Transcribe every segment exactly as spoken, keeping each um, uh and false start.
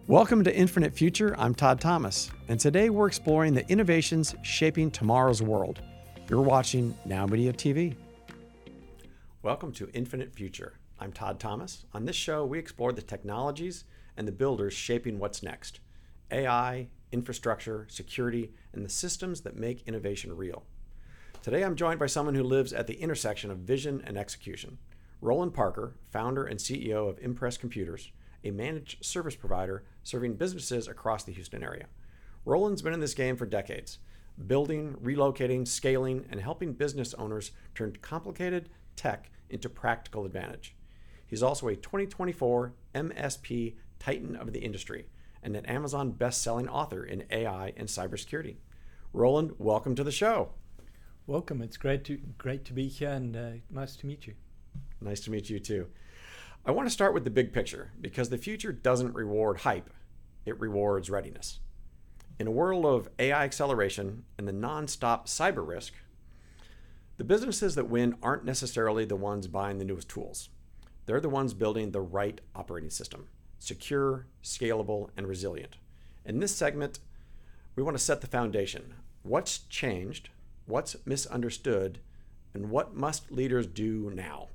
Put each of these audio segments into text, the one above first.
Welcome to Infinite Future. I'm Todd Thomas, and today we're exploring the innovations shaping tomorrow's world. You're watching Now Media T V. Welcome to Infinite Future. I'm Todd Thomas. On this show, we explore the technologies and the builders shaping what's next: A I, infrastructure, security, and the systems that make innovation real. Today, I'm joined by someone who lives at the intersection of vision and execution. Roland Parker, founder and C E O of Impress Computers, a managed service provider serving businesses across the Houston area. Roland's been in this game for decades, building, relocating, scaling, and helping business owners turn complicated tech into practical advantage. He's also a twenty twenty-four M S P Titan of the industry and an Amazon best-selling author in A I and cybersecurity. Roland, welcome to the show. Welcome. It's great to great to be here, and uh, nice to meet you. Nice to meet you too. I want to start with the big picture because the future doesn't reward hype, it rewards readiness. In a world of A I acceleration and the non-stop cyber risk, the businesses that win aren't necessarily the ones buying the newest tools. They're the ones building the right operating system, secure, scalable, and resilient. In this segment, we want to set the foundation. What's changed? What's misunderstood? And what must leaders do now?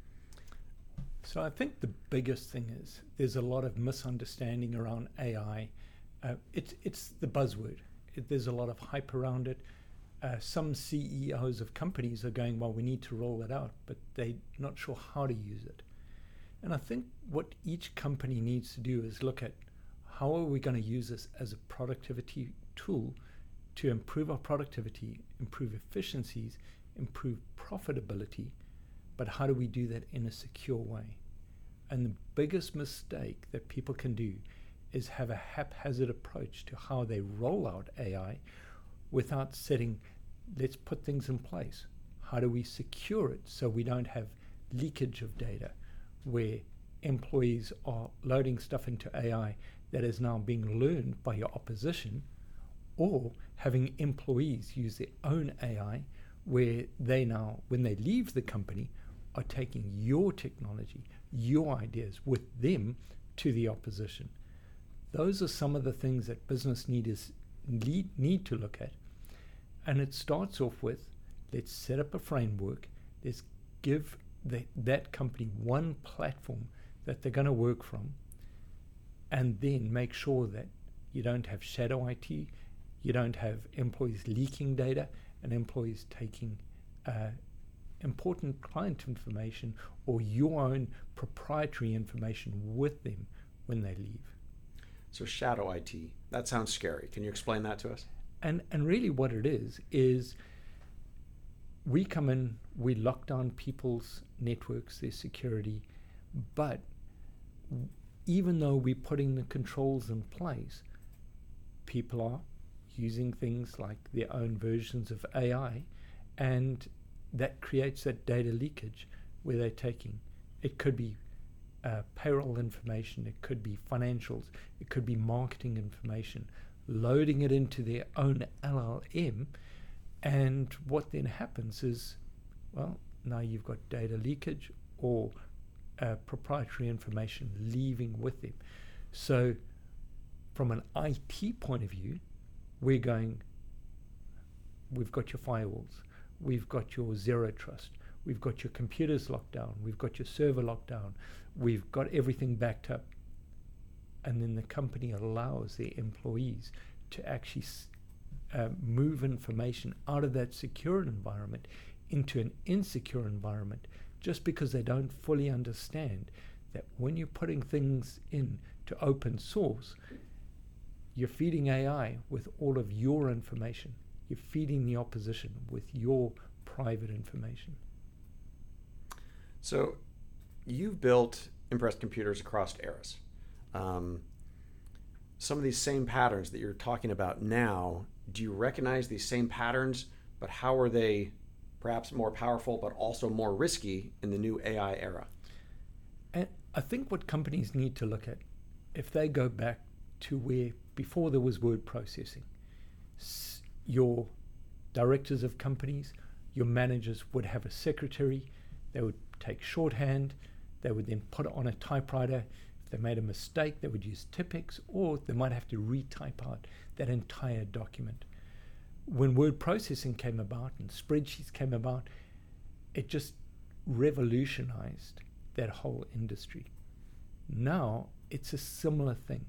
So I think the biggest thing is there's a lot of misunderstanding around A I. Uh, it's it's the buzzword. It, there's a lot of hype around it. Uh, some C E Os of companies are going, well, we need to roll it out, but they're not sure how to use it. And I think what each company needs to do is look at how are we going to use this as a productivity tool to improve our productivity, improve efficiencies, improve profitability, but how do we do that in a secure way? And the biggest mistake that people can do is have a haphazard approach to how they roll out A I without setting, let's put things in place. How do we secure it so we don't have leakage of data where employees are loading stuff into A I that is now being learned by your opposition, or having employees use their own A I where they now, when they leave the company, are taking your technology, your ideas with them to the opposition. Those are some of the things that business leaders need, need to look at. And it starts off with, let's set up a framework, let's give the, that company one platform that they're going to work from, and then make sure that you don't have shadow I T, you don't have employees leaking data, and employees taking uh, important client information or your own proprietary information with them when they leave. So shadow I T, that sounds scary. Can you explain that to us? And and really what it is, is we come in, we lock down people's networks, their security, but even though we're putting the controls in place, people are using things like their own versions of A I, and that creates that data leakage where they're taking, it could be uh, payroll information, it could be financials, it could be marketing information, loading it into their own L L M, and what then happens is, well, now you've got data leakage or uh, proprietary information leaving with them. So from an I T point of view, we're going, we've got your firewalls, we've got your zero trust, we've got your computers locked down, we've got your server locked down, we've got everything backed up. And then the company allows their employees to actually uh, move information out of that secure environment into an insecure environment, just because they don't fully understand that when you're putting things in to open source, you're feeding A I with all of your information. You're feeding the opposition with your private information. So you've built Impress Computers across eras. Um, some of these same patterns that you're talking about now, do you recognize these same patterns, but how are they perhaps more powerful but also more risky in the new A I era? And I think what companies need to look at, if they go back to where before there was word processing, s- your directors of companies, your managers would have a secretary, they would take shorthand, they would then put it on a typewriter. If they made a mistake, they would use Tipex, or they might have to retype out that entire document. When word processing came about and spreadsheets came about, it just revolutionized that whole industry. Now it's a similar thing.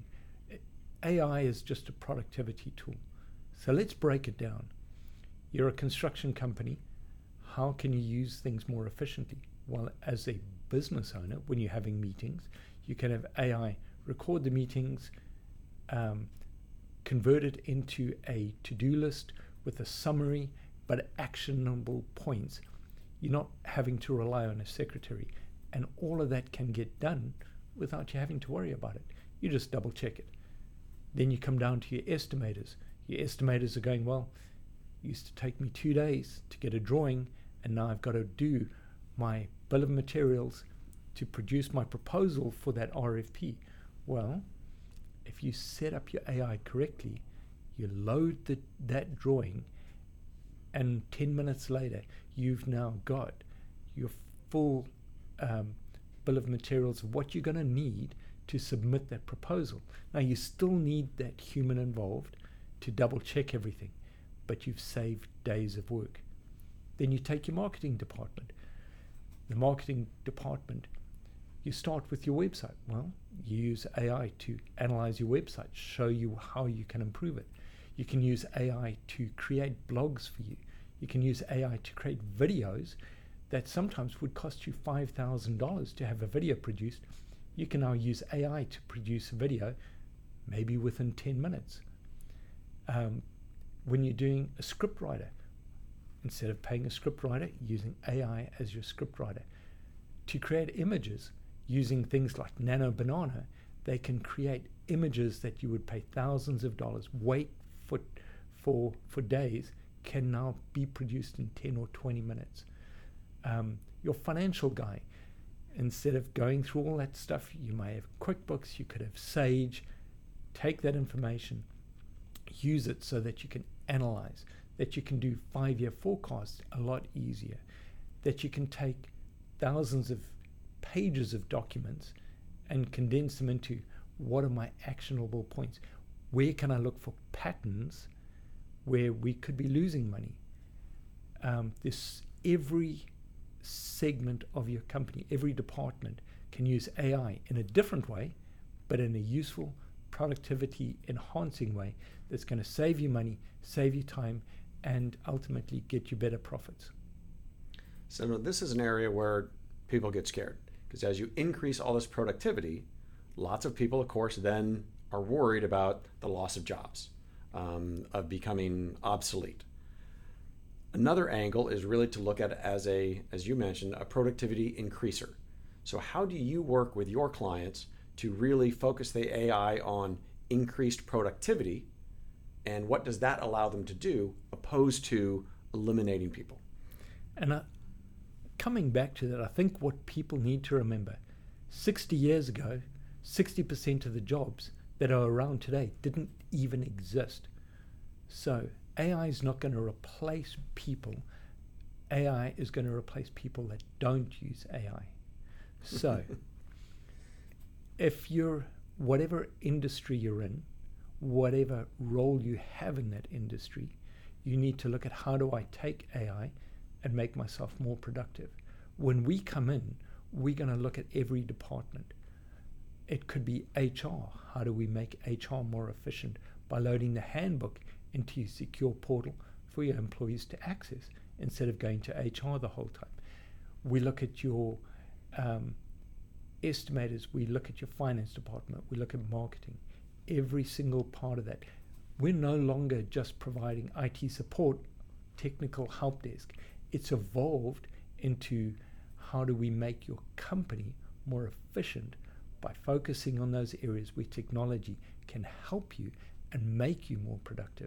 A I is just a productivity tool. So let's break it down. You're a construction company. How can you use things more efficiently? Well, as a business owner, when you're having meetings, you can have A I record the meetings, um, convert it into a to-do list with a summary but actionable points. You're not having to rely on a secretary, and all of that can get done without you having to worry about it. You just double check it. Then you come down to your estimators. Your estimators are going, well, it used to take me two days to get a drawing, and now I've got to do my bill of materials to produce my proposal for that R F P. Well, if you set up your A I correctly, you load the, that drawing, and ten minutes later, you've now got your full um, bill of materials of what you're going to need to submit that proposal. Now, you still need that human involved to double check everything, but you've saved days of work. Then you take your marketing department. The marketing department, you start with your website. Well, you use A I to analyze your website, show you how you can improve it. You can use A I to create blogs for you. You can use A I to create videos that sometimes would cost you five thousand dollars to have a video produced. You can now use A I to produce a video maybe within ten minutes. Um, when you're doing a script writer, instead of paying a script writer, using A I as your script writer. To create images, using things like Nano Banana, they can create images that you would pay thousands of dollars, wait for, for, for days, can now be produced in ten or twenty minutes. Um, your financial guy, instead of going through all that stuff, you may have QuickBooks, you could have Sage. Take that information, use it so that you can analyze, that you can do five-year forecasts a lot easier, that you can take thousands of pages of documents and condense them into what are my actionable points? Where can I look for patterns where we could be losing money? Um, this every segment of your company, every department can use A I in a different way, but in a useful, productivity enhancing way that's going to save you money, save you time, and ultimately get you better profits. So no, this is an area where people get scared, because as you increase all this productivity, lots of people, of course, then are worried about the loss of jobs, um, of becoming obsolete. Another angle is really to look at it as a, as you mentioned, a productivity increaser. So how do you work with your clients to really focus the A I on increased productivity, and what does that allow them to do opposed to eliminating people? And uh, coming back to that, I think what people need to remember, sixty years ago, sixty percent of the jobs that are around today didn't even exist. So A I is not going to replace people. A I is going to replace people that don't use A I. So if you're, whatever industry you're in, whatever role you have in that industry, you need to look at how do I take A I and make myself more productive. When we come in, we're going to look at every department. It could be H R. How do we make H R more efficient by loading the handbook into your secure portal for your employees to access instead of going to H R the whole time? We look at your um, estimators, we look at your finance department, we look at marketing, every single part of that. We're no longer just providing I T support, technical help desk. It's evolved into how do we make your company more efficient by focusing on those areas where technology can help you and make you more productive.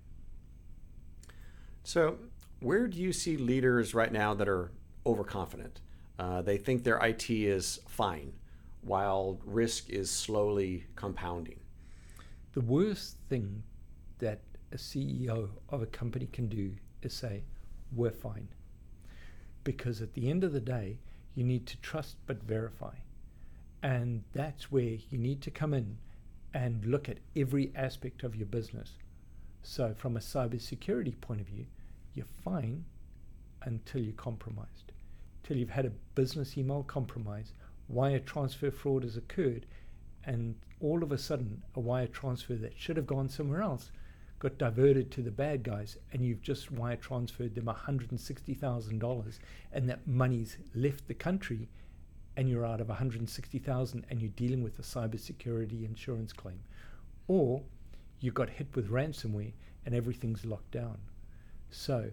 So where do you see leaders right now that are overconfident? Uh, they think their I T is fine, while risk is slowly compounding. The worst thing that a C E O of a company can do is say, we're fine. Because at the end of the day, you need to trust but verify. And that's where you need to come in and look at every aspect of your business. So from a cybersecurity point of view, you're fine until you're compromised. Till you've had a business email compromise, wire transfer fraud has occurred, and all of a sudden a wire transfer that should have gone somewhere else got diverted to the bad guys, and you've just wire transferred them one hundred sixty thousand dollars, and that money's left the country, and you're out of one hundred sixty thousand dollars and you're dealing with a cybersecurity insurance claim. Or you got hit with ransomware and everything's locked down. So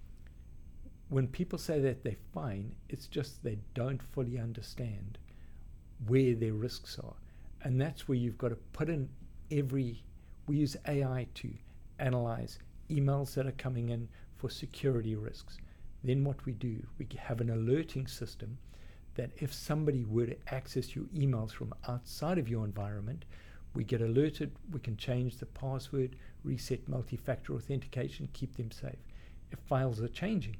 when people say that they're fine, it's just they don't fully understand where their risks are. And that's where you've got to put in every, we use A I to analyze emails that are coming in for security risks. Then what we do, we have an alerting system that if somebody were to access your emails from outside of your environment, we get alerted, we can change the password, reset multi-factor authentication, keep them safe. If files are changing,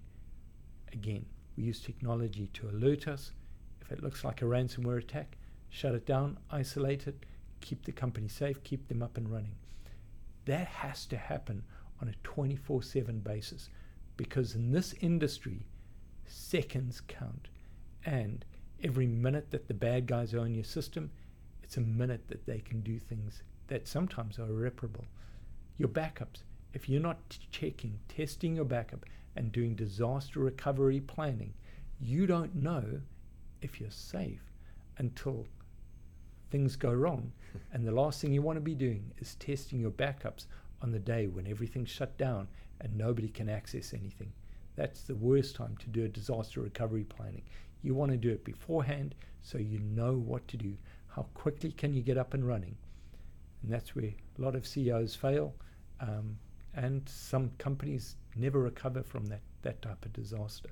again, we use technology to alert us. If it looks like a ransomware attack, shut it down, isolate it, keep the company safe, keep them up and running. That has to happen on a twenty-four seven basis, because in this industry, seconds count. And every minute that the bad guys are on your system, it's a minute that they can do things that sometimes are irreparable. Your backups, if you're not t- checking, testing your backup and doing disaster recovery planning, you don't know if you're safe until things go wrong. And the last thing you want to be doing is testing your backups on the day when everything's shut down and nobody can access anything. That's the worst time to do a disaster recovery planning. You want to do it beforehand so you know what to do. How quickly can you get up and running? And that's where a lot of C E Os fail, um, and some companies never recover from that, that type of disaster.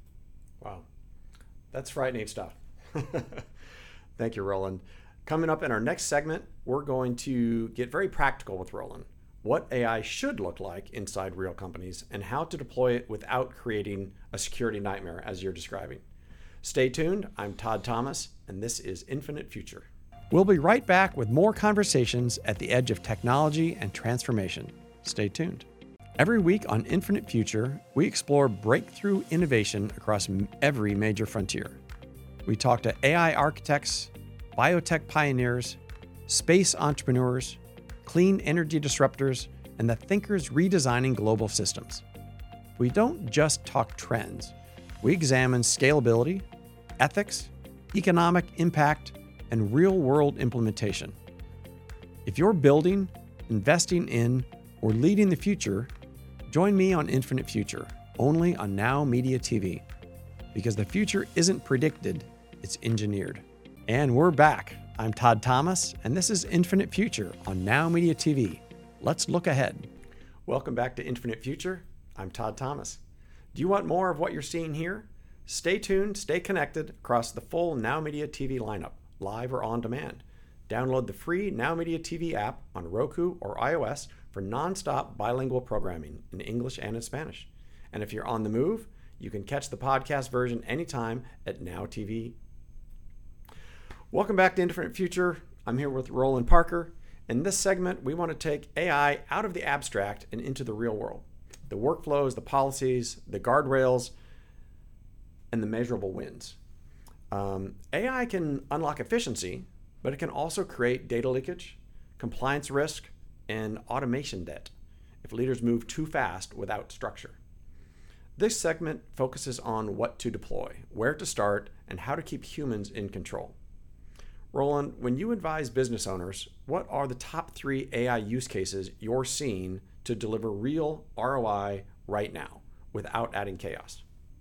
Wow, that's frightening stuff. Thank you, Roland. Coming up in our next segment, we're going to get very practical with Roland. What A I should look like inside real companies and how to deploy it without creating a security nightmare as you're describing. Stay tuned. I'm Todd Thomas, and this is Infinite Future. We'll be right back with more conversations at the edge of technology and transformation. Stay tuned. Every week on Infinite Future, we explore breakthrough innovation across every major frontier. We talk to A I architects, biotech pioneers, space entrepreneurs, clean energy disruptors, and the thinkers redesigning global systems. We don't just talk trends. We examine scalability, ethics, economic impact, and real-world implementation. If you're building, investing in, or leading the future, join me on Infinite Future, only on Now Media T V. Because the future isn't predicted, it's engineered. And we're back. I'm Todd Thomas, and this is Infinite Future on Now Media T V. Let's look ahead. Welcome back to Infinite Future. I'm Todd Thomas. Do you want more of what you're seeing here? Stay tuned, stay connected across the full Now Media T V lineup, live or on demand. Download the free Now Media T V app on Roku or iOS for nonstop bilingual programming in English and in Spanish. And if you're on the move, you can catch the podcast version anytime at Now T V. Welcome back to Infinite Future. I'm here with Roland Parker. In this segment, we want to take A I out of the abstract and into the real world. The workflows, the policies, the guardrails, and the measurable wins. Um, A I can unlock efficiency, but it can also create data leakage, compliance risk, and automation debt if leaders move too fast without structure. This segment focuses on what to deploy, where to start, and how to keep humans in control. Roland, when you advise business owners, what are the top three A I use cases you're seeing to deliver real R O I right now without adding chaos?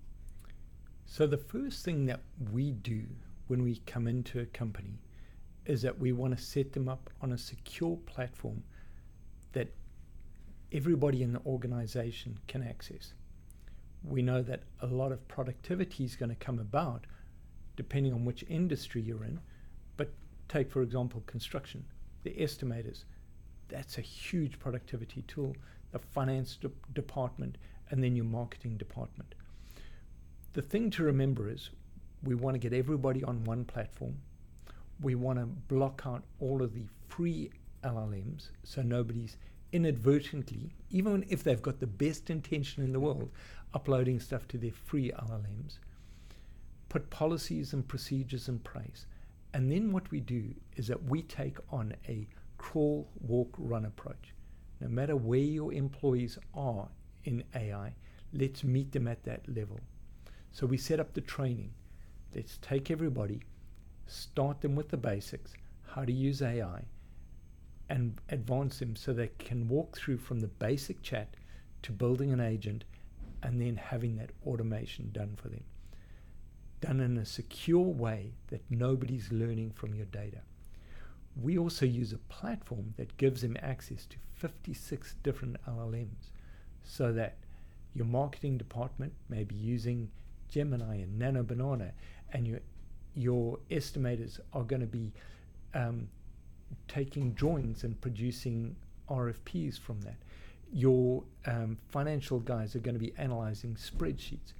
So the first thing that we do when we come into a company is that we want to set them up on a secure platform that everybody in the organization can access. We know that a lot of productivity is going to come about depending on which industry you're in, but take, for example, construction, the estimators. That's a huge productivity tool, the finance de- department, and then your marketing department. The thing to remember is we want to get everybody on one platform. We want to block out all of the free L L Ms so nobody's inadvertently, even if they've got the best intention in the world, uploading stuff to their free L L Ms. Put policies and procedures in place. And then what we do is that we take on a crawl, walk, run approach. No matter where your employees are in A I, let's meet them at that level. So we set up the training. Let's take everybody, start them with the basics, how to use A I, and advance them so they can walk through from the basic chat to building an agent and then having that automation done for them. Done in a secure way that nobody's learning from your data. We also use a platform that gives them access to fifty-six different L L Ms so that your marketing department may be using Gemini and Nano Banana, and your your estimators are going to be um, taking drawings and producing R F Ps from that. Your um, financial guys are going to be analyzing spreadsheets.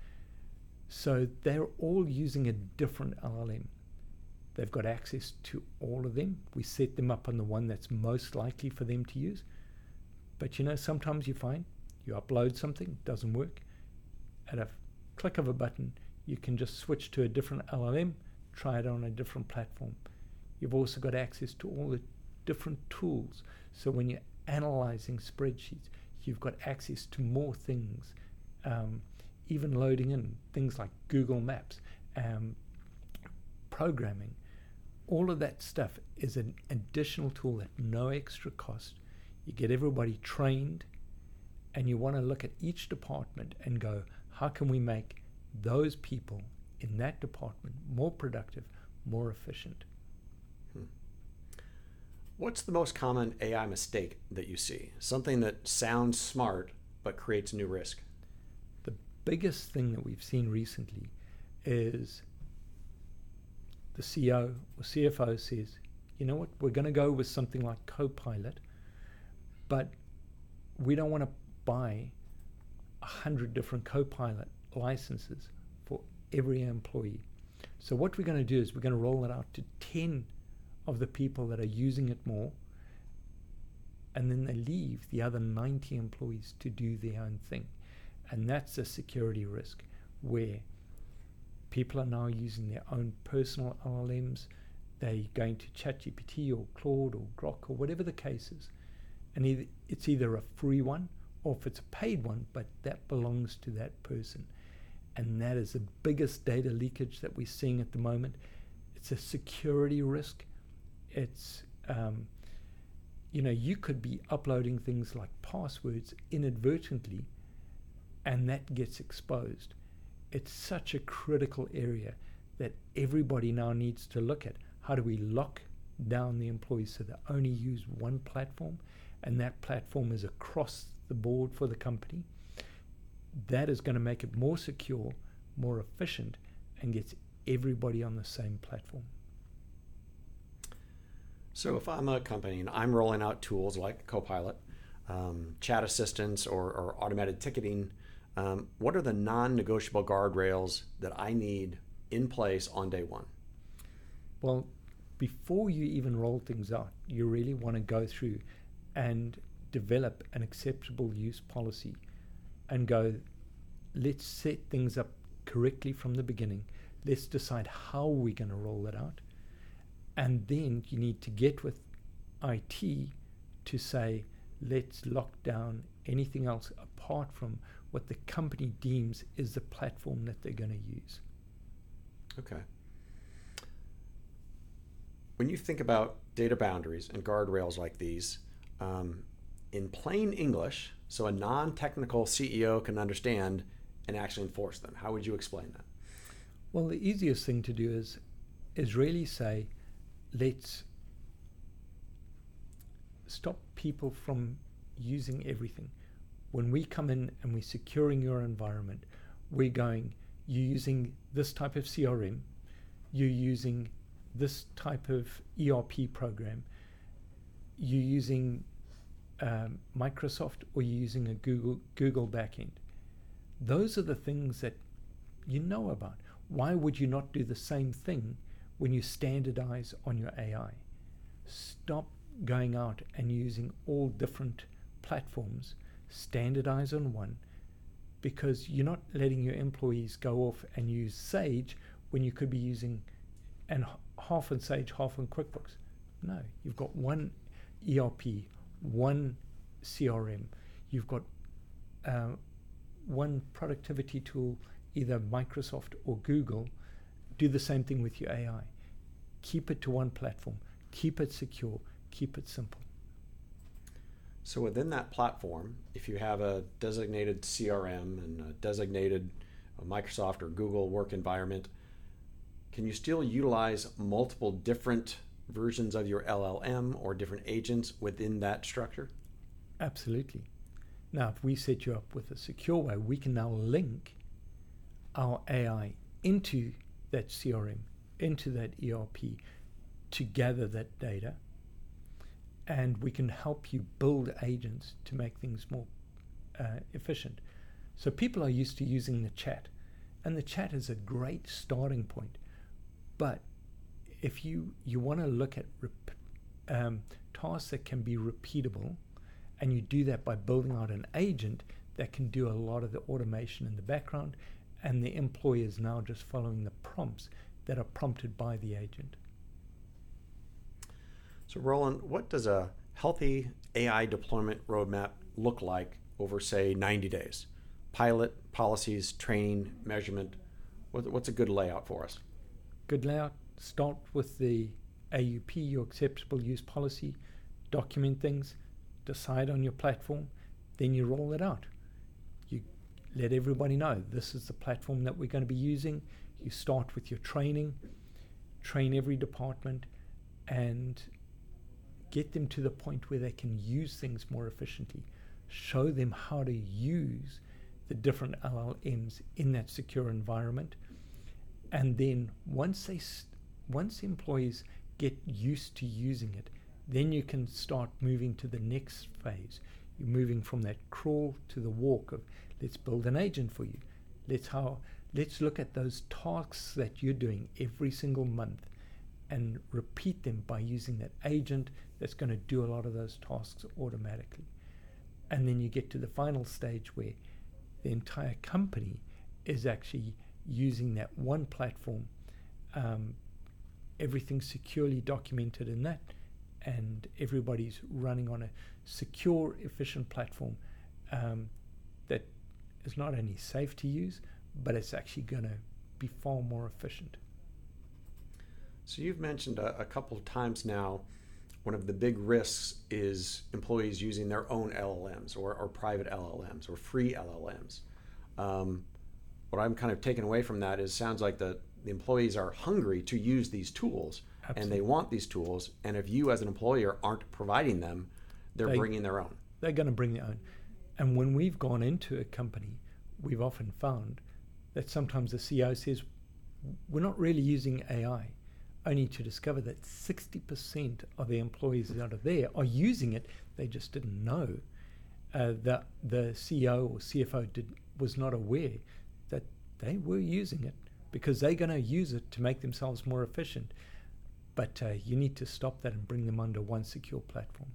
So they're all using a different L L M. They've got access to all of them. We set them up on the one that's most likely for them to use. But you know, sometimes you find you upload something, it doesn't work. At a click of a button, you can just switch to a different L L M, try it on a different platform. You've also got access to all the different tools. So when you're analyzing spreadsheets, you've got access to more things, um, even loading in things like Google Maps, um, programming. All of that stuff is an additional tool at no extra cost. You get everybody trained, and you want to look at each department and go, how can we make those people in that department more productive, more efficient? Hmm. What's the most common A I mistake that you see? Something that sounds smart but creates new risk? The biggest thing that we've seen recently is the C E O or C F O says, you know what, we're going to go with something like Copilot, but we don't want to buy a hundred different Copilot licenses for every employee. So what we're going to do is we're going to roll it out to ten of the people that are using it more, and then they leave the other ninety employees to do their own thing. And that's a security risk where people are now using their own personal L L Ms. They're going to ChatGPT or Claude or Grok or whatever the case is. And either, it's either a free one or if it's a paid one, but that belongs to that person. And that is the biggest data leakage that we're seeing at the moment. It's a security risk. It's, um, you know, you could be uploading things like passwords inadvertently, and that gets exposed. It's such a critical area that everybody now needs to look at. How do we lock down the employees so they only use one platform, and that platform is across the board for the company? That is going to make it more secure, more efficient, and gets everybody on the same platform. So if I'm a company and I'm rolling out tools like Copilot, um, chat assistants, or, or automated ticketing, um, what are the non-negotiable guardrails that I need in place on day one? Well, before you even roll things out, you really want to go through and develop an acceptable use policy and go, let's set things up correctly from the beginning. Let's decide how we're going to roll it out. And then you need to get with I T to say, let's lock down anything else apart from what the company deems is the platform that they're going to use. Okay. When you think about data boundaries and guardrails like these, um, in plain English, so a non-technical C E O can understand and actually enforce them, how would you explain that? Well, the easiest thing to do is, is really say, let's stop people from using everything. When we come in and we're securing your environment, we're going, you're using this type of C R M, you're using this type of E R P program, you're using um, Microsoft, or you're using a Google Google backend. Those are the things that you know about. Why would you not do the same thing when you standardize on your A I. Stop going out and using all different platforms. Standardize on one, because you're not letting your employees go off and use Sage when you could be using and half on Sage, half on QuickBooks. No, you've got one E R P, one C R M, you've got uh, one productivity tool, either Microsoft or Google. Do the same thing with your A I. Keep it to one platform, keep it secure, keep it simple. So within that platform, if you have a designated C R M and a designated Microsoft or Google work environment, can you still utilize multiple different versions of your L L M or different agents within that structure? Absolutely. Now, if we set you up with a secure way, we can now link our A I into that C R M, into that E R P, to gather that data, and we can help you build agents to make things more uh, efficient. So people are used to using the chat, and the chat is a great starting point. But if you, you want to look at rep, um, tasks that can be repeatable, and you do that by building out an agent that can do a lot of the automation in the background, and the employee is now just following the prompts that are prompted by the agent. So Roland, what does a healthy A I deployment roadmap look like over, say, ninety days? Pilot, policies, training, measurement. What's a good layout for us? Good layout. Start with the A U P, your acceptable use policy, document things, decide on your platform, then you roll it out. You let everybody know this is the platform that we're going to be using. You start with your training, train every department, and get them to the point where they can use things more efficiently. Show them how to use the different L L Ms in that secure environment. And then once they, once employees get used to using it, then you can start moving to the next phase. You're moving from that crawl to the walk of, let's build an agent for you. Let's how let's look at those tasks that you're doing every single month and repeat them by using that agent that's going to do a lot of those tasks automatically. And then you get to the final stage where the entire company is actually using that one platform, um, everything's securely documented in that, and everybody's running on a secure, efficient platform um, that is not only safe to use, but it's actually going to be far more efficient. So you've mentioned a, a couple of times now, one of the big risks is employees using their own L L Ms or, or private L L Ms or free L L Ms. Um, what I'm kind of taking away from that is sounds like the, the employees are hungry to use these tools. Absolutely. And they want these tools. And if you as an employer aren't providing them, they're they, bringing their own. They're going to bring their own. And when we've gone into a company, we've often found that sometimes the C E O says, we're not really using A I, only to discover that sixty percent of the employees that are there are using it. They just didn't know. Uh, the, the C E O or C F O did, was not aware that they were using it, because they're going to use it to make themselves more efficient. But uh, you need to stop that and bring them under one secure platform.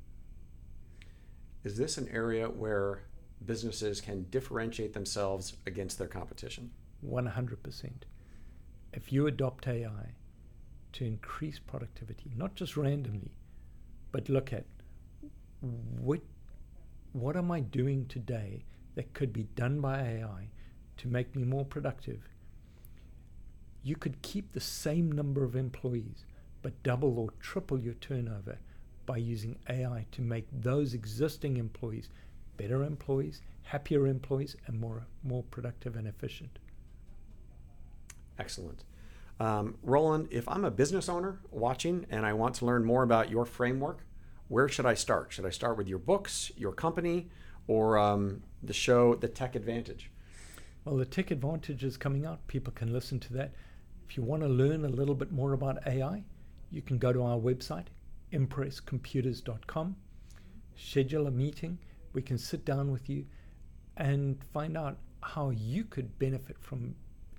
Is this an area where businesses can differentiate themselves against their competition? one hundred percent. If you adopt A I to increase productivity, not just randomly, but look at what, what am I doing today that could be done by A I to make me more productive? You could keep the same number of employees, but double or triple your turnover by using A I to make those existing employees better employees, happier employees, and more, more productive and efficient. Excellent. Um, Roland, if I'm a business owner watching and I want to learn more about your framework, where should I start? Should I start with your books, your company, or um, the show, The Tech Advantage? Well, The Tech Advantage is coming out. People can listen to that. If you want to learn a little bit more about A I, you can go to our website, impress computers dot com, schedule a meeting. We can sit down with you and find out how you could benefit from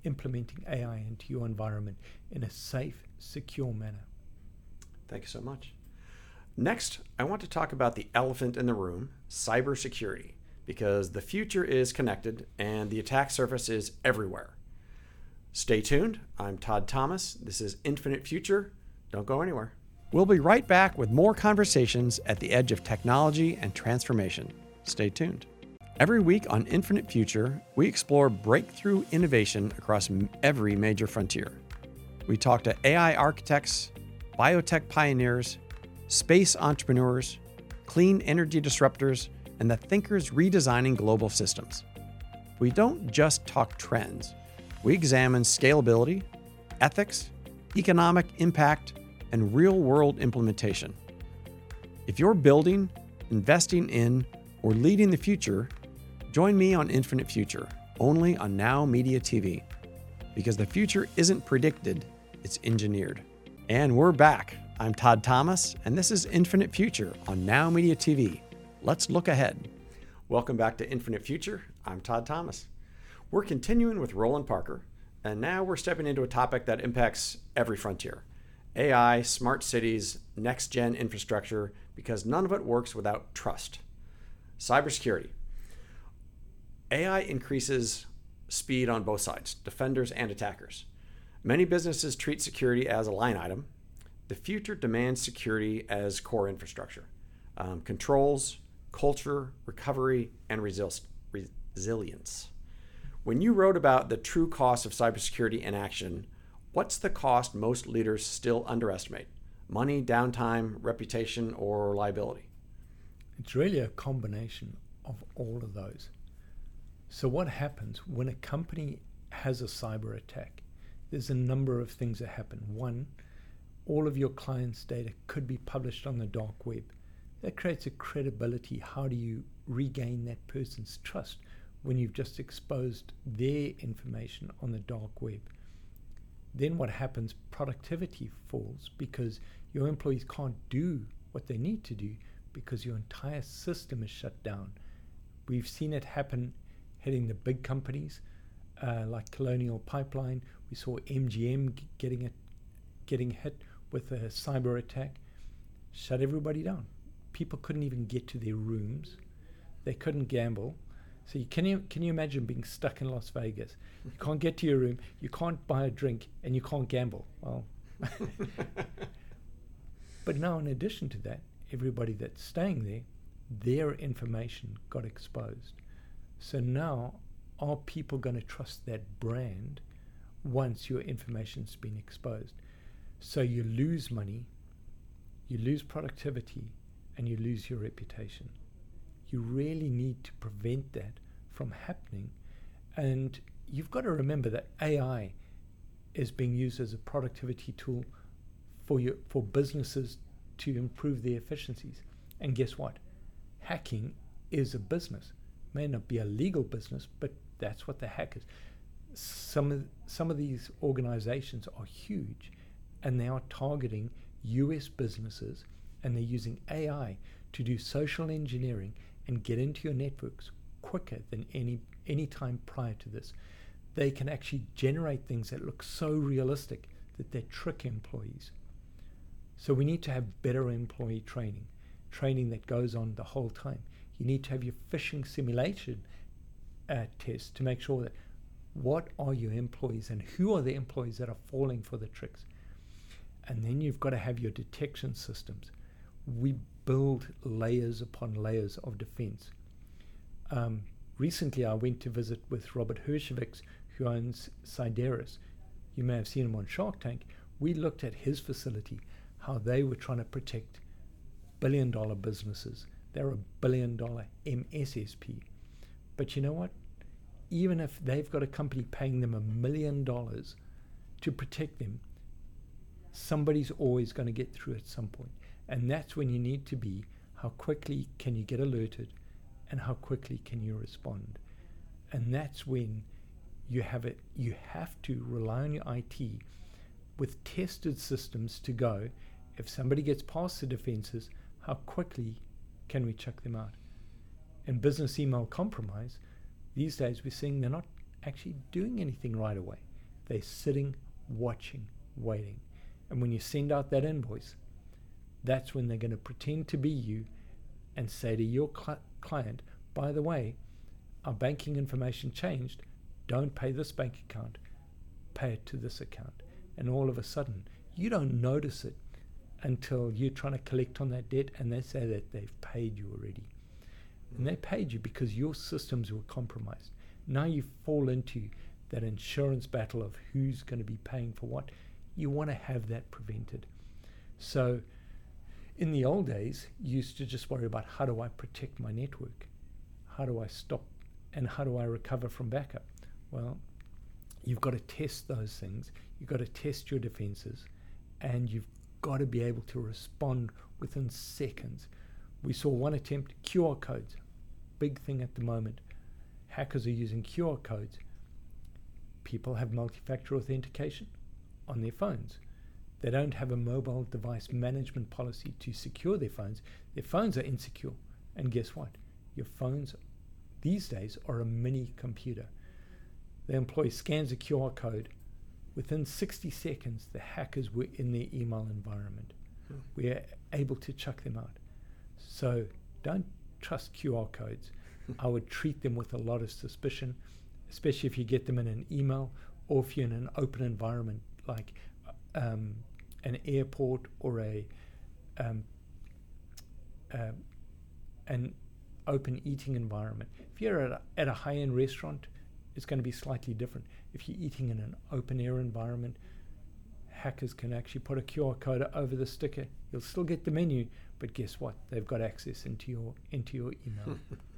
implementing A I into your environment in a safe, secure manner. Thank you so much. Next, I want to talk about the elephant in the room, cybersecurity, because the future is connected and the attack surface is everywhere. Stay tuned. I'm Todd Thomas. This is Infinite Future. Don't go anywhere. We'll be right back with more conversations at the edge of technology and transformation. Stay tuned. Every week on Infinite Future, we explore breakthrough innovation across every major frontier. We talk to A I architects, biotech pioneers, space entrepreneurs, clean energy disruptors, and the thinkers redesigning global systems. We don't just talk trends. We examine scalability, ethics, economic impact, and real-world implementation. If you're building, investing in, or leading the future, join me on Infinite Future, only on Now Media T V. Because the future isn't predicted, it's engineered. And we're back. I'm Todd Thomas, and this is Infinite Future on Now Media T V. Let's look ahead. Welcome back to Infinite Future. I'm Todd Thomas. We're continuing with Roland Parker, and now we're stepping into a topic that impacts every frontier. A I, smart cities, next-gen infrastructure, because none of it works without trust. Cybersecurity. A I increases speed on both sides, defenders and attackers. Many businesses treat security as a line item. The future demands security as core infrastructure. Um, controls, culture, recovery, and resil- resilience. When you wrote about the true cost of cybersecurity in action, what's the cost most leaders still underestimate? Money, downtime, reputation, or liability? It's really a combination of all of those. So what happens when a company has a cyber attack? There's a number of things that happen. One, all of your clients' data could be published on the dark web. That creates a credibility. How do you regain that person's trust when you've just exposed their information on the dark web? Then what happens? Productivity falls because your employees can't do what they need to do because your entire system is shut down. We've seen it happen hitting the big companies uh, like Colonial Pipeline. We saw M G M getting it, getting hit with a cyber attack, shut everybody down. People couldn't even get to their rooms. They couldn't gamble. So you, can you can you imagine being stuck in Las Vegas? You can't get to your room, you can't buy a drink, and you can't gamble. Well, but now in addition to that, everybody that's staying there, their information got exposed. So now, are people going to trust that brand once your information's been exposed? So you lose money, you lose productivity, and you lose your reputation. You really need to prevent that from happening. And you've got to remember that A I is being used as a productivity tool for your, for businesses to improve their efficiencies. And guess what? Hacking is a business. May not be a legal business, but that's what the hack is. Some of, some of these organizations are huge, and they are targeting U S businesses, and they're using A I to do social engineering and get into your networks quicker than any any time prior to this. They can actually generate things that look so realistic that they trick employees. So we need to have better employee training, training that goes on the whole time. You need to have your phishing simulation uh, tests to make sure that what are your employees and who are the employees that are falling for the tricks. And then you've got to have your detection systems. We build layers upon layers of defense. Um, recently, I went to visit with Robert Herjavec, who owns Sideris. You may have seen him on Shark Tank. We looked at his facility, how they were trying to protect billion dollar businesses. They're a billion dollar M S S P. But you know what? Even if they've got a company paying them a million dollars to protect them, somebody's always going to get through at some point. And that's when you need to be, how quickly can you get alerted and how quickly can you respond? And that's when you have it, you have to rely on your I T with tested systems to go, if somebody gets past the defenses, how quickly can we check them out? And business email compromise, these days we're seeing they're not actually doing anything right away. They're sitting, watching, waiting. And when you send out that invoice, that's when they're going to pretend to be you and say to your cl- client, by the way, our banking information changed. Don't pay this bank account. Pay it to this account. And all of a sudden, you don't notice it until you're trying to collect on that debt and they say that they've paid you already. And they paid you because your systems were compromised. Now you fall into that insurance battle of who's going to be paying for what. You want to have that prevented. So in the old days, you used to just worry about how do I protect my network? How do I stop and how do I recover from backup? Well, you've got to test those things. You've got to test your defenses, and you've got to be able to respond within seconds. We saw one attempt, Q R codes, big thing at the moment. Hackers are using Q R codes. People have multi-factor authentication on their phones. They don't have a mobile device management policy to secure their phones. Their phones are insecure. And guess what? Your phones these days are a mini computer. The employee scans a Q R code. Within sixty seconds, the hackers were in their email environment. Hmm. We are able to chuck them out. So don't trust Q R codes. I would treat them with a lot of suspicion, especially if you get them in an email or if you're in an open environment like um, an airport or a um, uh, an open eating environment. If you're at a, at a high-end restaurant, it's going to be slightly different. If you're eating in an open-air environment, hackers can actually put a Q R code over the sticker. You'll still get the menu, but guess what? They've got access into your into your email.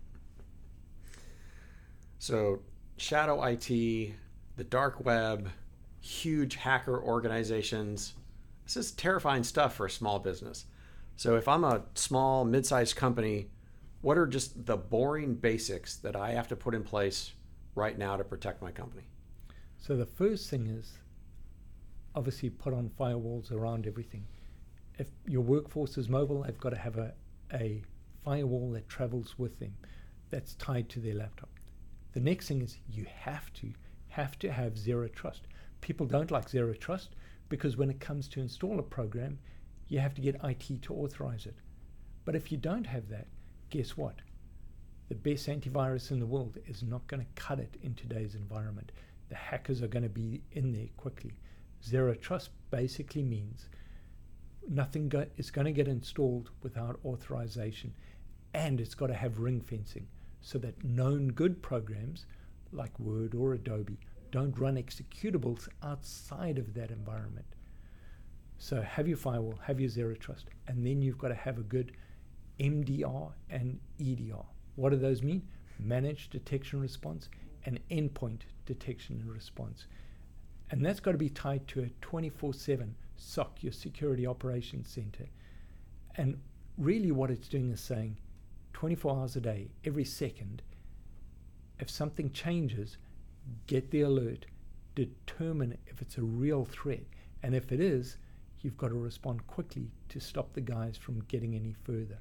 So shadow I T, the dark web, huge hacker organizations. This is terrifying stuff for a small business. So if I'm a small, mid-sized company, what are just the boring basics that I have to put in place right now to protect my company? So the first thing is obviously put on firewalls around everything. If your workforce is mobile, they've got to have a, a firewall that travels with them that's tied to their laptop. The next thing is you have to have to have zero trust. People don't like zero trust because when it comes to install a program, you have to get I T to authorize it. But if you don't have that, guess what? The best antivirus in the world is not going to cut it in today's environment. The hackers are going to be in there quickly. Zero trust basically means nothing go- is going to get installed without authorization, and it's got to have ring fencing so that known good programs like Word or Adobe don't run executables outside of that environment. So have your firewall, have your zero trust, and then you've got to have a good M D R and E D R. What do those mean? Managed detection response and endpoint detection and response. And that's got to be tied to a twenty-four seven S O C, your Security Operations Center. And really what it's doing is saying twenty-four hours a day, every second, if something changes, get the alert, determine if it's a real threat. And if it is, you've got to respond quickly to stop the guys from getting any further.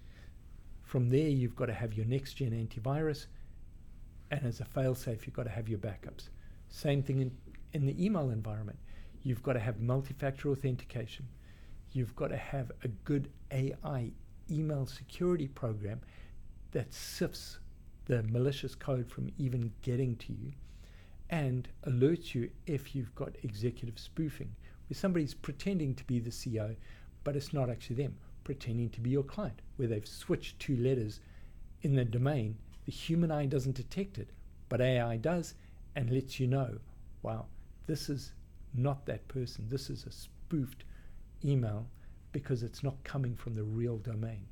From there, you've got to have your next-gen antivirus, and as a fail-safe, you've got to have your backups. Same thing in, in the email environment. You've got to have multi-factor authentication. You've got to have a good A I email security program that sifts the malicious code from even getting to you and alerts you if you've got executive spoofing, where somebody's pretending to be the C E O, but it's not actually them, pretending to be your client, where they've switched two letters in the domain. The human eye doesn't detect it, but A I does and lets you know, wow, this is not that person. This is a spoofed email because it's not coming from the real domain.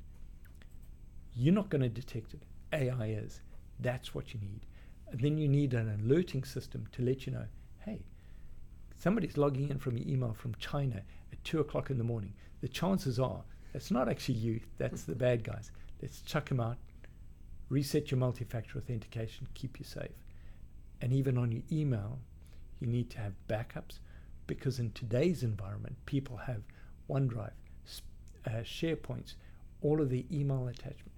You're not going to detect it. A I is. That's what you need. And then you need an alerting system to let you know, hey, somebody's logging in from your email from China at two o'clock in the morning. The chances are it's not actually you, that's the bad guys. Let's chuck them out, reset your multi-factor authentication, keep you safe. And even on your email, you need to have backups, because in today's environment, people have OneDrive, uh, SharePoints, all of the email attachment.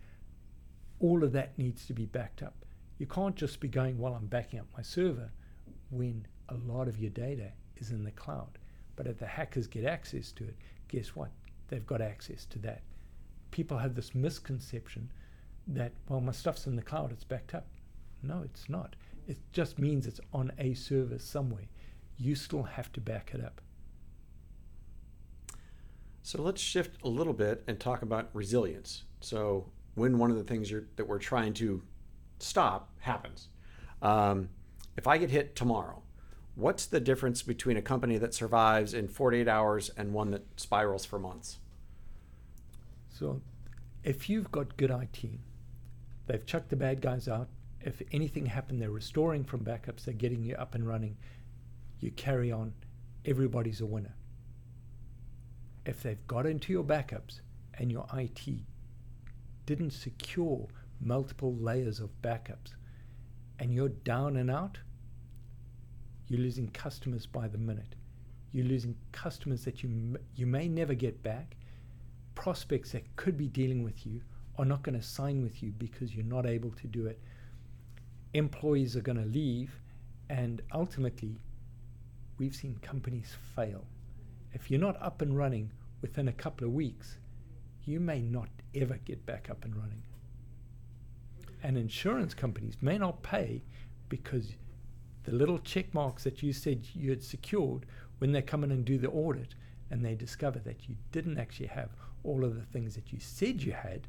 All of that needs to be backed up. You can't just be going, well, I'm backing up my server, when a lot of your data is in the cloud. But if the hackers get access to it, guess what? They've got access to that. People have this misconception that, well, my stuff's in the cloud, it's backed up. No, it's not. It just means it's on a server somewhere. You still have to back it up. So let's shift a little bit and talk about resilience. So when one of the things you're, that we're trying to stop happens, um, if I get hit tomorrow, what's the difference between a company that survives in forty-eight hours and one that spirals for months? So if you've got good I T, they've chucked the bad guys out. If anything happened, they're restoring from backups, they're getting you up and running. You carry on, everybody's a winner. If they've got into your backups and your I T didn't secure multiple layers of backups and you're down and out, you're losing customers by the minute. You're losing customers that you m- you may never get back. Prospects that could be dealing with you are not going to sign with you because you're not able to do it. Employees are going to leave, and ultimately, we've seen companies fail. If you're not up and running within a couple of weeks, you may not ever get back up and running. And insurance companies may not pay because the little check marks that you said you had secured, when they come in and do the audit and they discover that you didn't actually have all of the things that you said you had,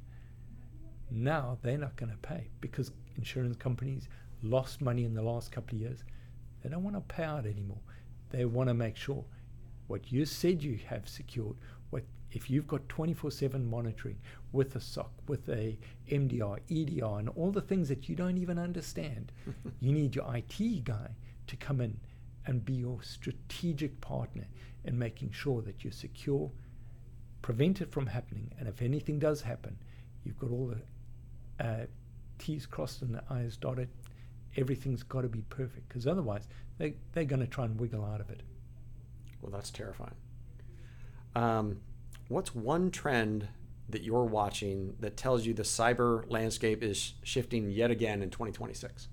now they're not going to pay because insurance companies lost money in the last couple of years. They don't want to pay out anymore. They want to make sure what you said you have secured, what if you've got twenty-four seven monitoring with a S O C, with a M D R, E D R, and all the things that you don't even understand, you need your I T guy to come in and be your strategic partner in making sure that you're secure, prevent it from happening, and if anything does happen, you've got all the uh, T's crossed and the I's dotted. Everything's got to be perfect, because otherwise they, they're going to try and wiggle out of it. Well, that's terrifying. Um, what's one trend that you're watching that tells you the cyber landscape is shifting yet again in twenty twenty-six?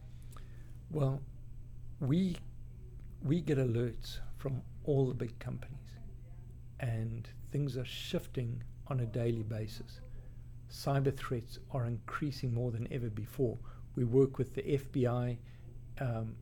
Well, we we get alerts from all the big companies, and things are shifting on a daily basis. Cyber threats are increasing more than ever before. We work with the F B I, um,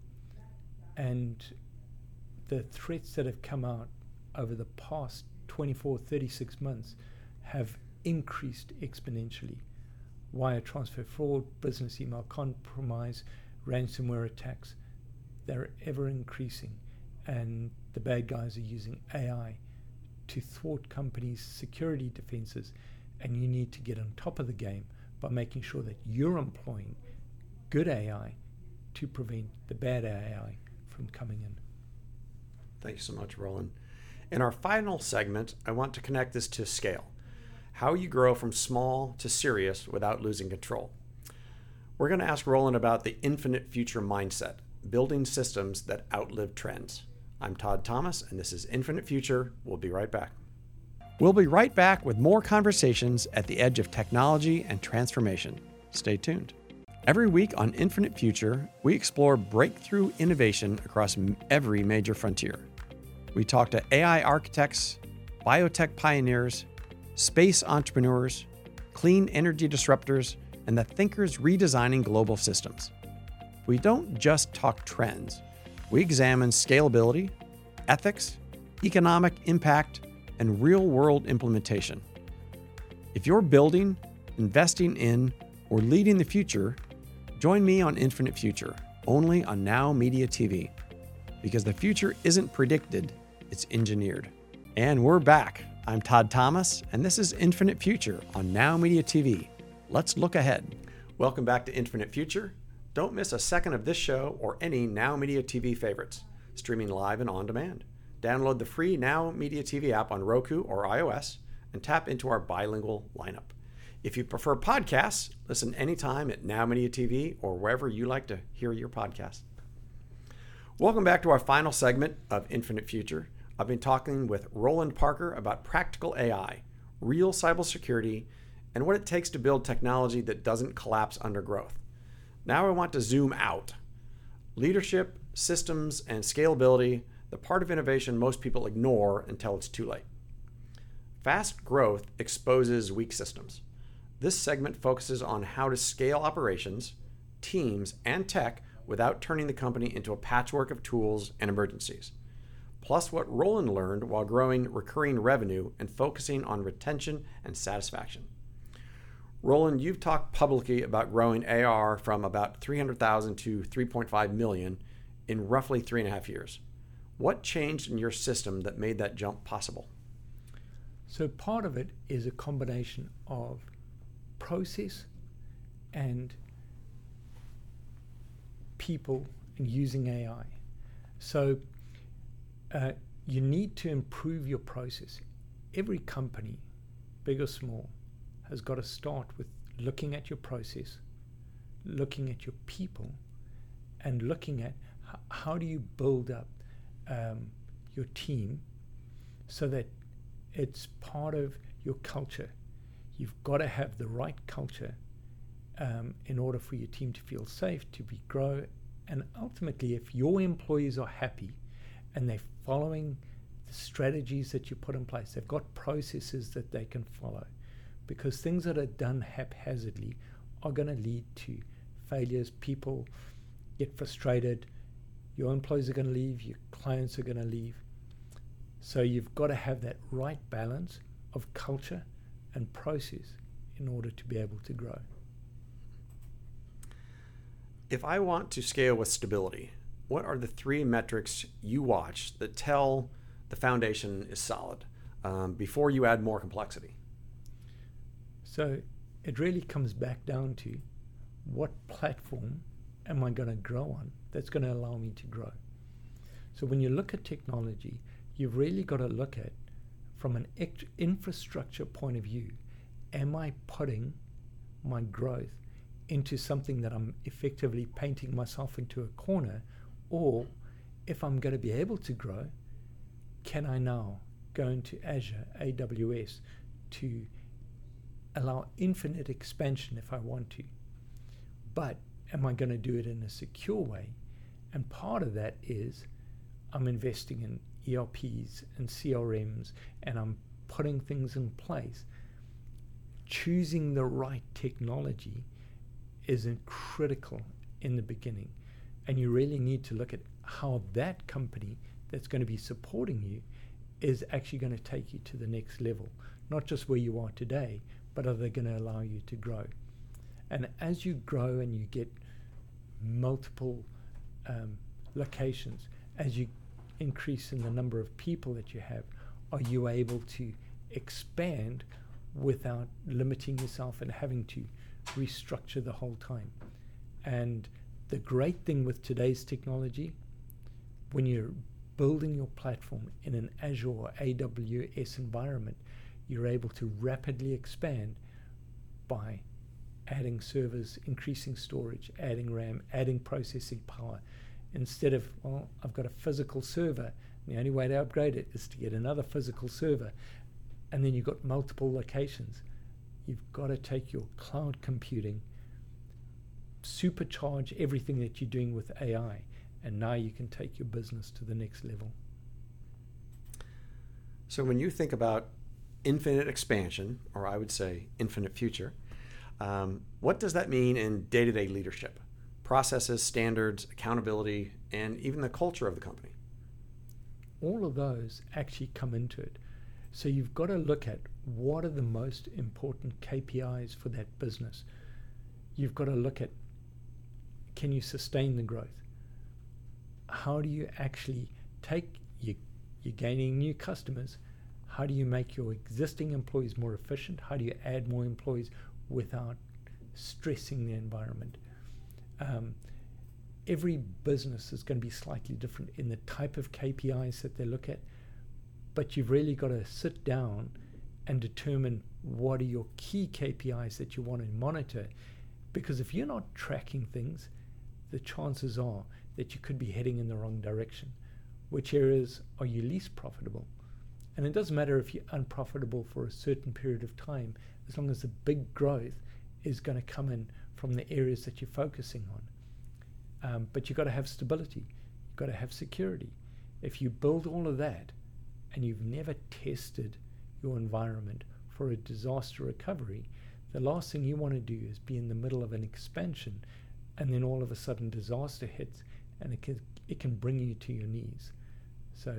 and the threats that have come out over the past twenty-four, thirty-six months have increased exponentially. Wire transfer fraud, business email compromise, ransomware attacks, they're ever increasing, and the bad guys are using A I to thwart companies' security defenses, and you need to get on top of the game by making sure that you're employing good A I to prevent the bad A I from coming in. Thank you so much, Roland. In our final segment, I want to connect this to scale. How you grow from small to serious without losing control. We're going to ask Roland about the infinite future mindset, building systems that outlive trends. I'm Todd Thomas, and this is Infinite Future. We'll be right back. We'll be right back with more conversations at the edge of technology and transformation. Stay tuned. Every week on Infinite Future, we explore breakthrough innovation across every major frontier. We talk to A I architects, biotech pioneers, space entrepreneurs, clean energy disruptors, and the thinkers redesigning global systems. We don't just talk trends. We examine scalability, ethics, economic impact, and real-world implementation. If you're building, investing in, or leading the future, join me on Infinite Future, only on Now Media T V. Because the future isn't predicted, it's engineered. And we're back. I'm Todd Thomas, and this is Infinite Future on Now Media T V. Let's look ahead. Welcome back to Infinite Future. Don't miss a second of this show or any Now Media T V favorites, streaming live and on demand. Download the free Now Media T V app on Roku or iOS and tap into our bilingual lineup. If you prefer podcasts, listen anytime at Now Media T V or wherever you like to hear your podcast. Welcome back to our final segment of Infinite Future. I've been talking with Roland Parker about practical A I, real cybersecurity, and what it takes to build technology that doesn't collapse under growth. Now I want to zoom out. Leadership, systems, and scalability, the part of innovation most people ignore until it's too late. Fast growth exposes weak systems. This segment focuses on how to scale operations, teams, and tech without turning the company into a patchwork of tools and emergencies. Plus what Roland learned while growing recurring revenue and focusing on retention and satisfaction. Roland, you've talked publicly about growing A R from about three hundred thousand to three point five million in roughly three and a half years. What changed in your system that made that jump possible? So part of it is a combination of process and people and using A I. So uh, you need to improve your process. Every company, big or small, has got to start with looking at your process, looking at your people, and looking at h- how do you build up um, your team so that it's part of your culture. You've got to have the right culture um, in order for your team to feel safe, to be grow, and ultimately, if your employees are happy and they're following the strategies that you put in place, they've got processes that they can follow, because things that are done haphazardly are going to lead to failures. People get frustrated. Your employees are going to leave. Your clients are going to leave. So you've got to have that right balance of culture and process in order to be able to grow. If I want to scale with stability, what are the three metrics you watch that tell the foundation is solid um, before you add more complexity? So it really comes back down to what platform am I going to grow on that's going to allow me to grow. So when you look at technology, you've really got to look at, from an ex- infrastructure point of view, am I putting my growth into something that I'm effectively painting myself into a corner, or if I'm going to be able to grow, can I now go into Azure, A W S, to allow infinite expansion if I want to? But am I going to do it in a secure way? And part of that is I'm investing in E R Ps and C R Ms, and I'm putting things in place. Choosing the right technology is critical in the beginning, and you really need to look at how that company that's going to be supporting you is actually going to take you to the next level, not just where you are today, but are they going to allow you to grow? And as you grow and you get multiple um, locations, as you increase in the number of people that you have, are you able to expand without limiting yourself and having to restructure the whole time? And the great thing with today's technology, when you're building your platform in an Azure or A W S environment, you're able to rapidly expand by adding servers, increasing storage, adding RAM, adding processing power. Instead of, well, I've got a physical server, the only way to upgrade it is to get another physical server, and then you've got multiple locations. You've got to take your cloud computing, supercharge everything that you're doing with A I, and now you can take your business to the next level. So when you think about infinite expansion, or I would say infinite future, um, what does that mean in day-to-day leadership? Processes, standards, accountability, and even the culture of the company? All of those actually come into it. So you've got to look at what are the most important K P Is for that business. You've got to look at, can you sustain the growth? How do you actually take, you, you're gaining new customers, how do you make your existing employees more efficient? How do you add more employees without stressing the environment? Um, every business is going to be slightly different in the type of K P Is that they look at, but you've really got to sit down and determine what are your key K P Is that you want to monitor, because if you're not tracking things, the chances are that you could be heading in the wrong direction. Which areas are you least profitable? And it doesn't matter if you're unprofitable for a certain period of time, as long as the big growth is going to come in from the areas that you're focusing on. Um, but you've got to have stability. You've got to have security. If you build all of that and you've never tested your environment for a disaster recovery, the last thing you want to do is be in the middle of an expansion and then all of a sudden disaster hits and it can, it can bring you to your knees. So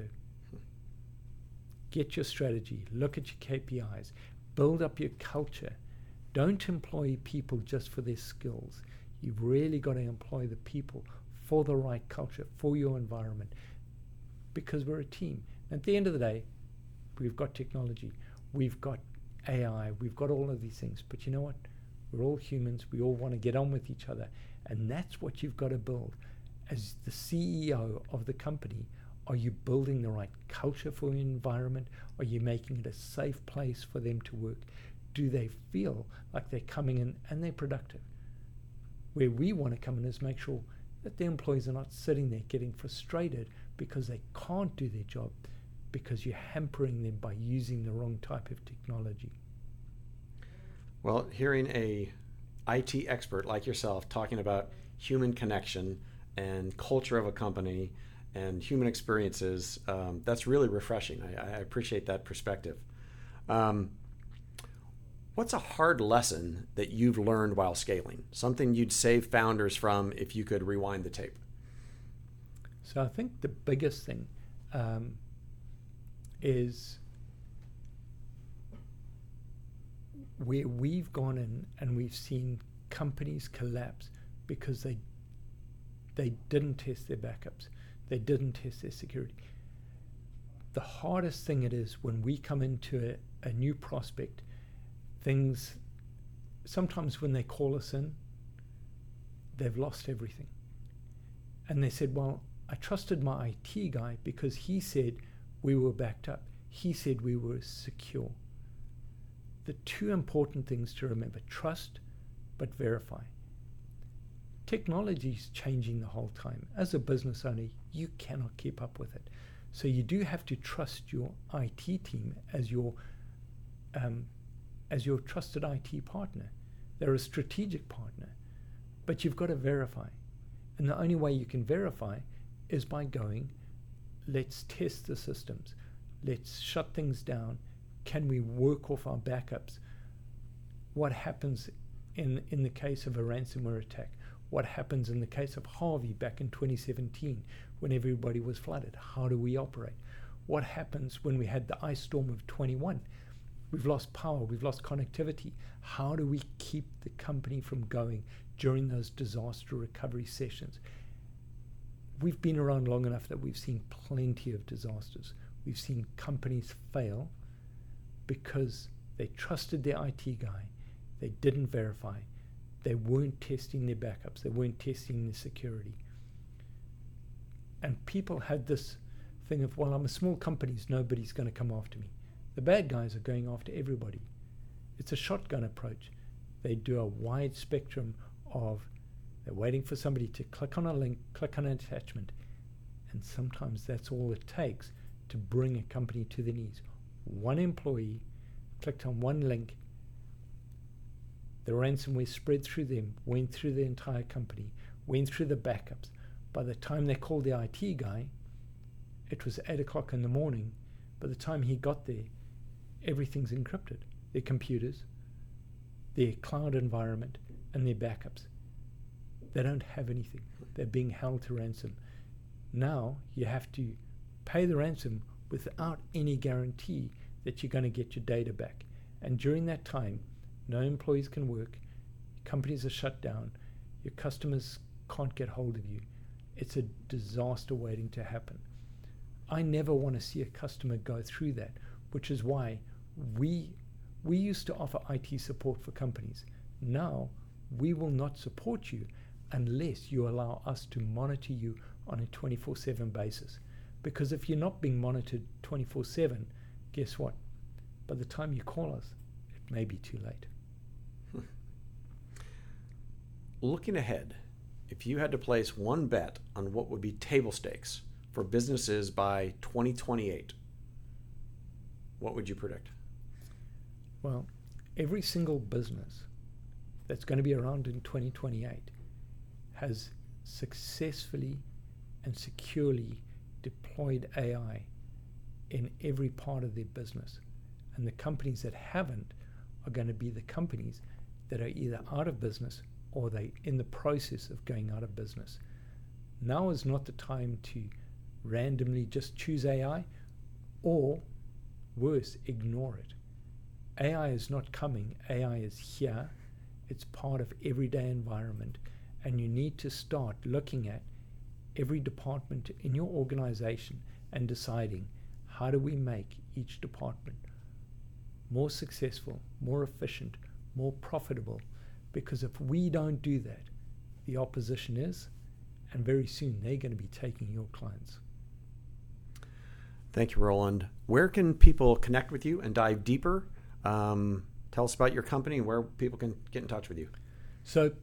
get your strategy, look at your K P Is, build up your culture. Don't employ people just for their skills. You've really got to employ the people for the right culture, for your environment, because we're a team. At the end of the day, we've got technology, we've got A I, we've got all of these things. But you know what? We're all humans. We all want to get on with each other. And that's what you've got to build. As the C E O of the company, are you building the right culture for your environment? Are you making it a safe place for them to work? Do they feel like they're coming in and they're productive? Where we want to come in is make sure that the employees are not sitting there getting frustrated because they can't do their job because you're hampering them by using the wrong type of technology. Well, hearing a I T expert like yourself talking about human connection and culture of a company and human experiences, um, that's really refreshing. I, I appreciate that perspective. Um, what's a hard lesson that you've learned while scaling? Something you'd save founders from if you could rewind the tape? So I think the biggest thing um, is where we've gone in and we've seen companies collapse because they they didn't test their backups. They didn't test their security. The hardest thing it is when we come into a, a new prospect, things, sometimes when they call us in, they've lost everything. And they said, well, I trusted my I T guy because he said we were backed up. He said we were secure. The two important things to remember: trust, but verify. Technology is changing the whole time. As a business owner, you cannot keep up with it. So you do have to trust your I T team as your um, as your trusted I T partner. They're a strategic partner, but you've got to verify. And the only way you can verify is by going, let's test the systems. Let's shut things down. Can we work off our backups? What happens in, in the case of a ransomware attack? What happens in the case of Harvey back in twenty seventeen when everybody was flooded? How do we operate? What happens when we had the ice storm of twenty-one? We've lost power, we've lost connectivity. How do we keep the company from going during those disaster recovery sessions? We've been around long enough that we've seen plenty of disasters. We've seen companies fail because they trusted their I T guy, they didn't verify, they weren't testing their backups, they weren't testing their security. And people had this thing of, well, I'm a small company, so nobody's going to come after me. The bad guys are going after everybody. It's a shotgun approach. They do a wide spectrum of, they're waiting for somebody to click on a link, click on an attachment, and sometimes that's all it takes to bring a company to the knees. One employee clicked on one link, the ransomware spread through them, went through the entire company, went through the backups. By the time they called the I T guy, it was eight o'clock in the morning. By the time he got there, everything's encrypted. Their computers, their cloud environment, and their backups. They don't have anything. They're being held to ransom. Now you have to pay the ransom without any guarantee that you're going to get your data back. And during that time, no employees can work, companies are shut down, your customers can't get hold of you. It's a disaster waiting to happen. I never want to see a customer go through that, which is why we we used to offer I T support for companies. Now, we will not support you unless you allow us to monitor you on a twenty-four seven basis. Because if you're not being monitored twenty-four seven, guess what? By the time you call us, it may be too late. Hmm. Looking ahead, if you had to place one bet on what would be table stakes for businesses by twenty twenty-eight, what would you predict? Well, every single business that's going to be around in twenty twenty-eight has successfully and securely deployed A I in every part of their business. And the companies that haven't are going to be the companies that are either out of business or they in the process of going out of business. Now is not the time to randomly just choose A I, or worse, ignore it. A I is not coming. A I is here. It's part of everyday environment, and you need to start looking at every department in your organization and deciding, how do we make each department more successful, more efficient, more profitable? Because if we don't do that, the opposition is, and very soon they're going to be taking your clients. Thank you, Roland. Where can people connect with you and dive deeper? Um, tell us about your company and where people can get in touch with you. So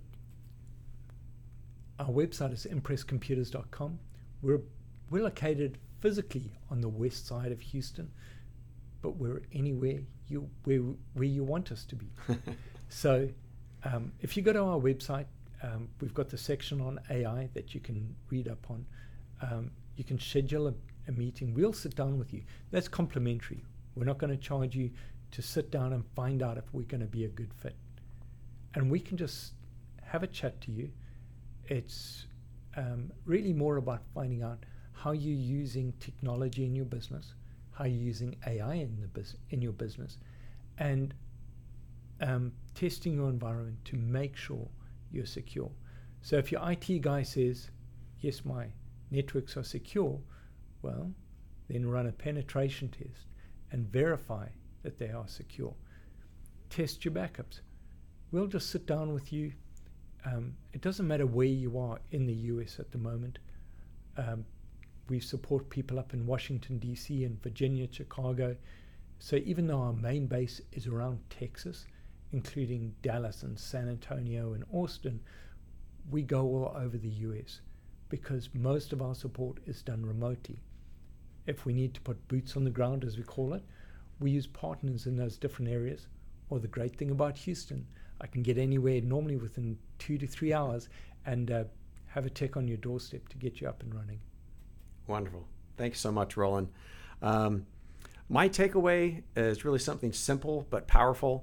our website is impress computers dot com. We're, we're located physically on the west side of Houston, but we're anywhere you where, where you want us to be. So um, if you go to our website, um, we've got the section on A I that you can read up on. Um, you can schedule a, a meeting. We'll sit down with you. That's complimentary. We're not going to charge you to sit down and find out if we're going to be a good fit. And we can just have a chat to you. It's um, really more about finding out how you're using technology in your business, how you're using A I in the bus- in your business, and um, testing your environment to make sure you're secure. So if your I T guy says, yes, my networks are secure, well, then run a penetration test and verify that they are secure. Test your backups. We'll just sit down with you. Um, it doesn't matter where you are in the U S at the moment. Um, we support people up in Washington, D C and Virginia, Chicago. So even though our main base is around Texas, including Dallas and San Antonio and Austin, we go all over the U S because most of our support is done remotely. If we need to put boots on the ground, as we call it, we use partners in those different areas. Or the great thing about Houston, I can get anywhere normally within two to three hours and uh, have a tech on your doorstep to get you up and running. Wonderful. Thanks so much, Roland. Um, my takeaway is really something simple but powerful.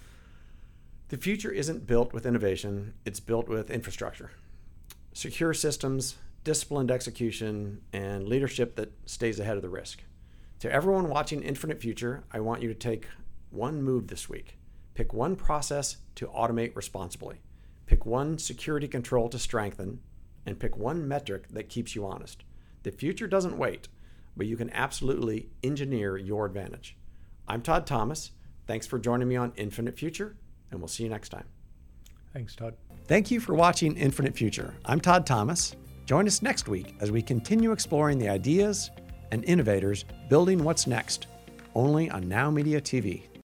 The future isn't built with innovation, it's built with infrastructure. Secure systems, disciplined execution, and leadership that stays ahead of the risk. To everyone watching Infinite Future, I want you to take one move this week. Pick one process to automate responsibly. Pick one security control to strengthen, and pick one metric that keeps you honest. The future doesn't wait, but you can absolutely engineer your advantage. I'm Todd Thomas. Thanks for joining me on Infinite Future, and we'll see you next time. Thanks, Todd. Thank you for watching Infinite Future. I'm Todd Thomas. Join us next week as we continue exploring the ideas and innovators building what's next, only on Now Media T V.